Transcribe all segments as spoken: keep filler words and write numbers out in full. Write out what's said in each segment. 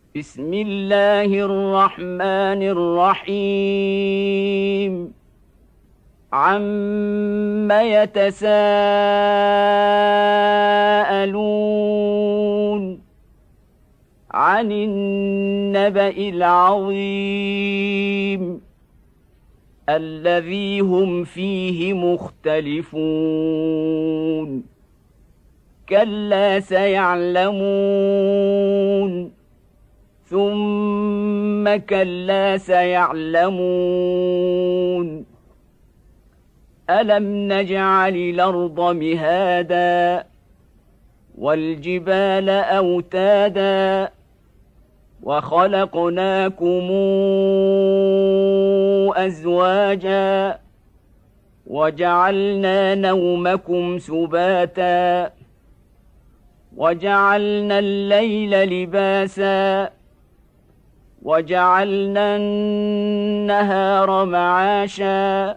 بسم الله الرحمن الرحيم عم يتساءلون عن النبأ العظيم الذي هم فيه مختلفون كلا سيعلمون ثم كلا سيعلمون ألم نجعل الأرض مهادا والجبال أوتادا وخلقناكم أزواجا وجعلنا نومكم سباتا وجعلنا الليل لباسا وجعلنا النهار معاشا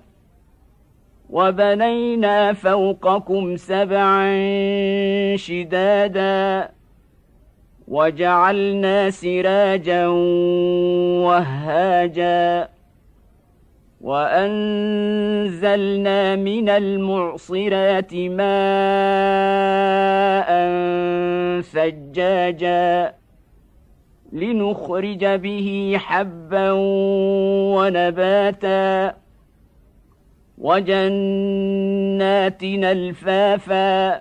وبنينا فوقكم سبعا شدادا وجعلنا سراجا وهاجا وأنزلنا من المعصرات ماء ثجاجا لنخرج به حبا ونباتا وجنات ألفافا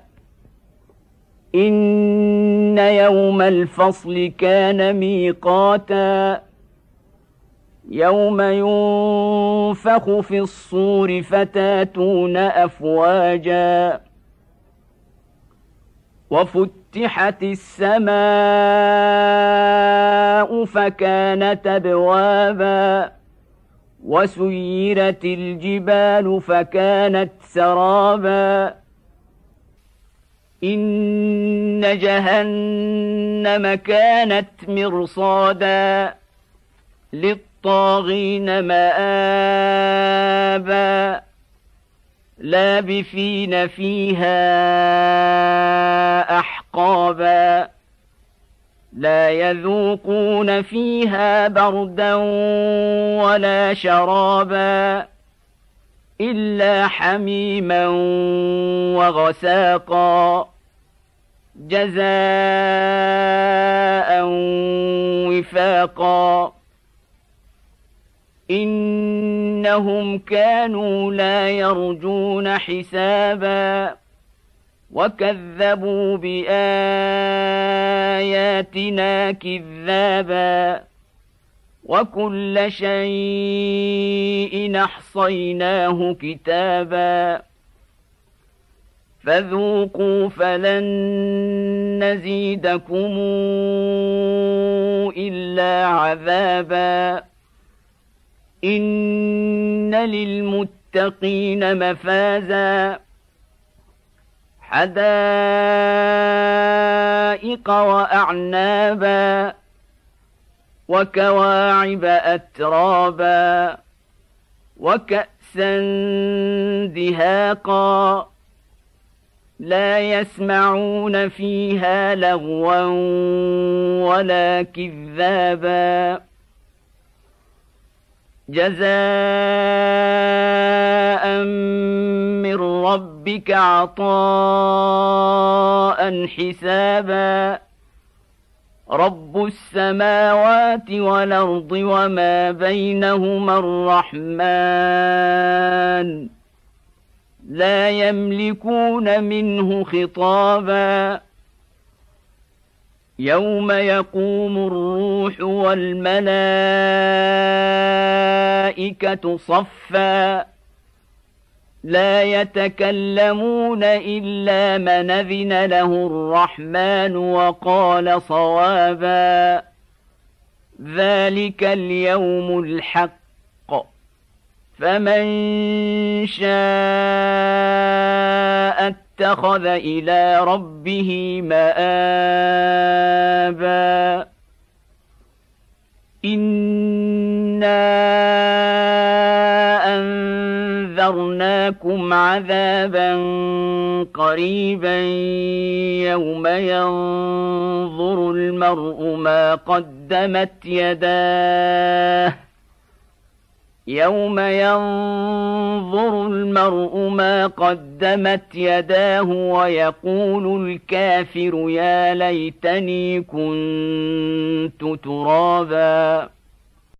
إن يوم الفصل كان ميقاتا يوم ينفخ في الصور فتاتون أفواجا وفتحت السماء فكانت أبوابا وسيرت الجبال فكانت سرابا إن جهنم كانت مرصادا للطاغين مآبا لابثين فيها أحقابا لا يذوقون فيها بردا ولا شرابا إلا حميما وغساقا جزاء وفاقا إنهم كانوا لا يرجون حسابا وكذبوا بآياتنا كذابا وكل شيء أحصيناه كتابا فذوقوا فلن نزيدكم إلا عذابا إن للمتقين مفازا حدائق وأعنابا وكواعب أترابا وكأسا دهاقا لا يسمعون فيها لغوا ولا كذابا جزاء من ربك عطاء حسابا رب السماوات والأرض وما بينهما الرحمن لا يملكون منه خطابا يوم يقوم الروح والملائكة صفا لا يتكلمون إلا من أذن له الرحمن وقال صوابا ذلك اليوم الحق فمن شاء اتخذ إلى ربه مآبا إنا أنذرناكم لكم عذابا قريبا يوم ينظر المرء ما قدمت يداه يوم ينظر المرء ما قدمت يداه ويقول الكافر يا ليتني كنت ترابا.